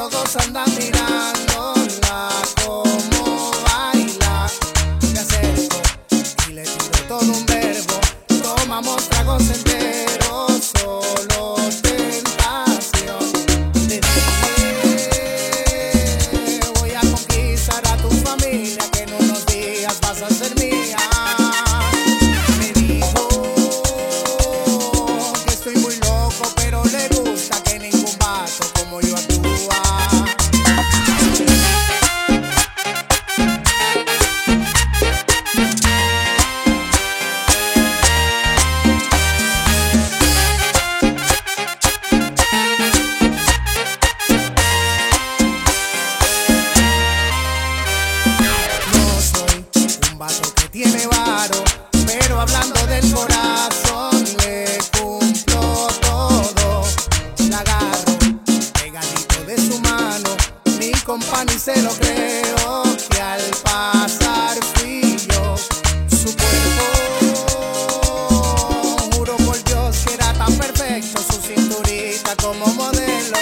todos andan mirándola como baila. Me acerco y le tiro todo un verbo. Tomamos tragos enteros, solo tentación. Le dije, voy a conquistar a tu familia, que en unos días vas a ser mía. Me dijo que estoy muy loco, pero le gusta que ningún vato como yo actúa. Que tiene varo, pero hablando del corazón le cumplo todo. La agarro pegadito de su mano, mi compa ni se lo creo, que al pasar fui yo. Su cuerpo, juro por Dios que era tan perfecto, su cinturita como modelo.